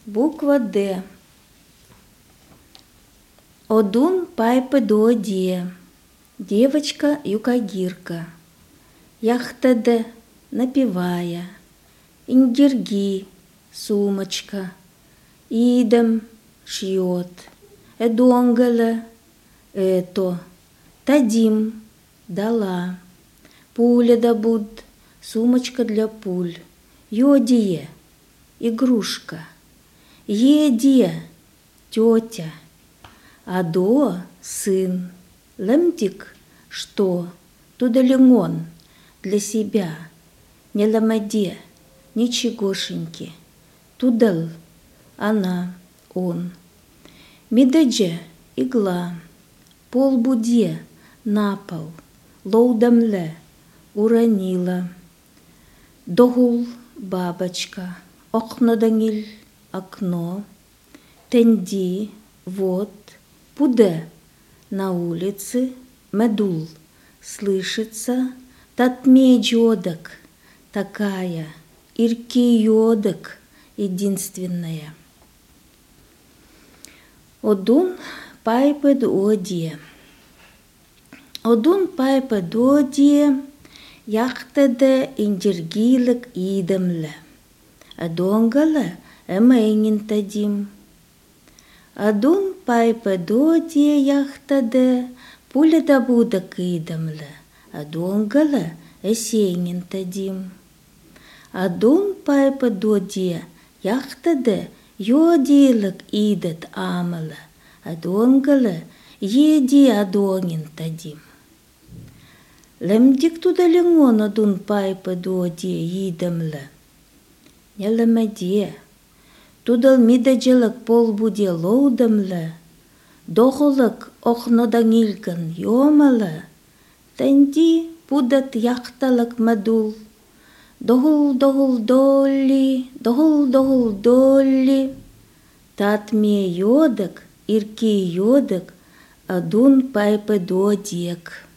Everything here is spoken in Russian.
Буква Д. Одун пайпе доодie. Девочка юкагирка. Яхтеде напевая. Индерги сумочка. Идем шьет. Эдонгеле это. Тадим дала. Пуля добуд. Сумочка для пуль. Йодие игрушка. Едие тетя. Адо сын. Лемтик что? Тудалингон для себя. Не ламаде ничегошеньки. Тудал она, он. Мидедже игла. Полбуде на пол. Лоудамле уронила. Догул бабочка. Окнодангиль окно. Тенди вот. Пуде на улице. Медул слышится. Татме джодок такая. Ирки йодок единственная. Одун пайпе доодie. Одун пайпе доодie. Яхтеде индергилек идемле. Адонгеле эмейнин тадим. Адун пайпе доодie яхтеде пуля добудок идемле. Адонгеле эсейнин тадим. Адун пайпе доодie яхтеде йодилек идет амеле. Адонгеле еди адонгин тадим. Лемдик тудалингон одун пайпе доодie идемле. Не лемеде. Тудал мидеджелек полбуде лоудемле. Дохолек охнодангилкен йомеле. Тенди пудет яхталек медул. Дохул долли, дохул долли. Татме йодек, ирки йодек, адун пайпе доодиек.